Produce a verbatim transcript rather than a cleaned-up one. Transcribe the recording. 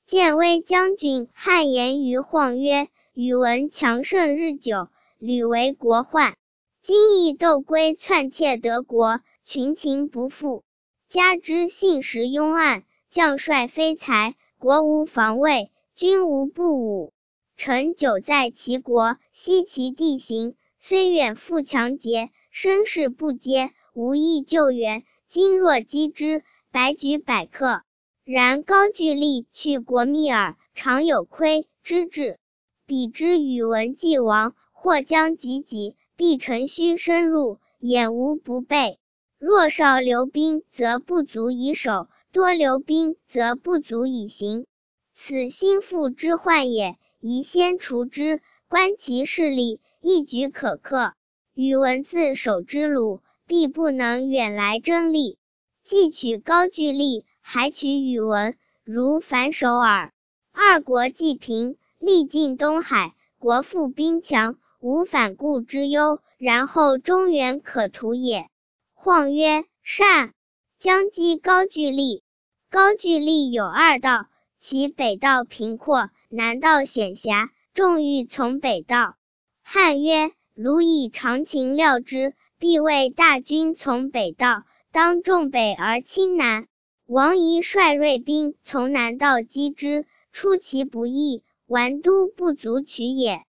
建威将军汉言于晃曰：宇文强盛日久，屡为国患。今亦窦归篡窃德国，群情不复，加之信实庸暗，将帅非才，国无防卫，军无不武。臣久在其国，悉其地形，虽远赴强捷，声势不接，无益救援。今若击之，百举百克。然高句丽去国密耳，常有窥之志。彼之宇文既亡，或将及己，必乘虚深入，掩无不备。若少留兵，则不足以守；多留兵，则不足以行。此心腹之患也，宜先除之，观其势力，一举可克。宇文自守之鲁，必不能远来争利。既取高句丽，还取宇文，如反手耳。二国既平，历尽东海，国富兵强，无反顾之忧，然后中原可图也。晃曰：善。将击高句丽。高句丽有二道，其北道平阔，南道险狭，众欲从北道。汉曰：鲁以常情料之，必谓大军从北道，当重北而轻南。王仪率锐兵从南道击之，出其不意，完都不足取也。